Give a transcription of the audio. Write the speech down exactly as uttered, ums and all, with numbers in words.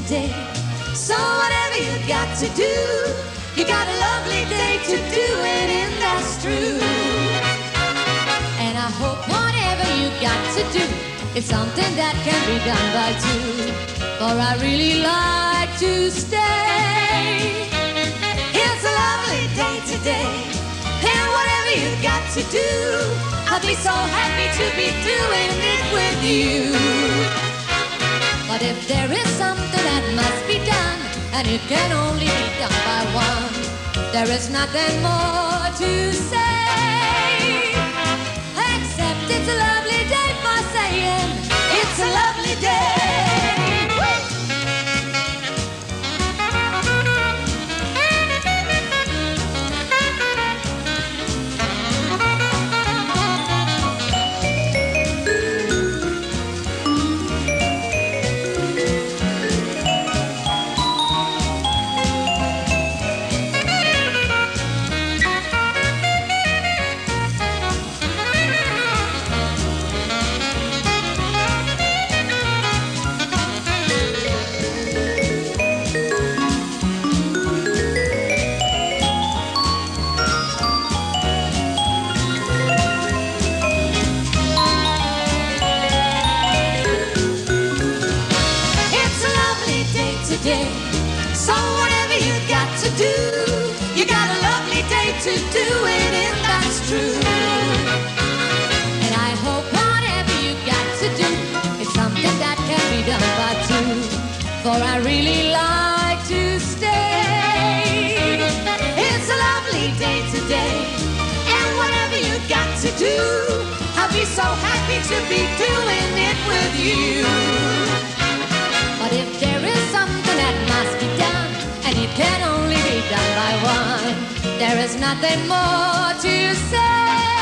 today. So whatever you got to do, you got a lovely day to do it, and that's true. And I hope whatever you got to do, it's something that can be done by two. For I really like to stay. It's a lovely day today, and whatever you got to do, I'll be so happy to be doing it with you. But if there is something that must be done, and it can only be done by one, there is nothing more to say, except it's a lovely day for saying it's a lovely day. Woo! So whatever you got to do, you got a lovely day to do it, and that's true. And I hope whatever you got to do, it's something that can be done by two. For I really like to stay. It's a lovely day today, and whatever you got to do, I'll be so happy to be doing it with you. But if there is something that must be done, and it can only be done by one, there is nothing more to say.